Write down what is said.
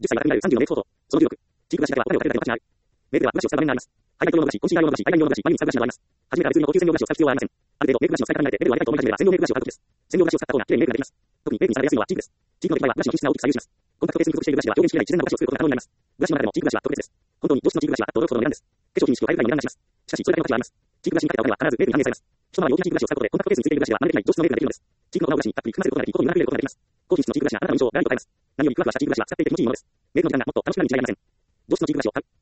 10歳が神なる34名相当。その16。地域暮らしの中では我々を食べられたりメールでは暮らしを使う場面があります。ハイライト用の暮らし、懇親会用の暮らし、海外用の暮らし、マリンに使う暮らしなどあります。初めから別に高級専用暮らしを使う必要はありません。ある程度、メール暮らしの使い方に慣れて、メールをありがとう思い始めれば、専用メール暮らしを買うことです。専用暮らしを使った方が綺麗にメールができます。特にメールにされやすいのは地域です。地域の出来栄えは暮らしの品質が大きく左右します。コンタクトベースに属している暮らしでは表現しきれない自然な暮らしを作ることが可能になります。暮らしの中でも地域暮らしは特別です。本当に同質の地域暮らしは圧倒で驚くほどの値段です。化粧品に敷く買いぐらいの値段がします。しかし、それだけの価値はあります。地域暮らしにかけたお金は必ずメールに反映されます。一回り大きな地域暮らしを使うことで、コンタクトベースについている暮らしでは真似できない同質のメールができるのです。地域のオーナー暮らしにたっぷり含ませることができ、高度に学べることができます。高品質の地域暮らしがあなたの印象をガラリと変えます。何よりふわふわした地域暮らしは使っていて気持ちいいものです。メールの時間がもっと楽しくなるに違いありません。同質の地域暮らしを買う。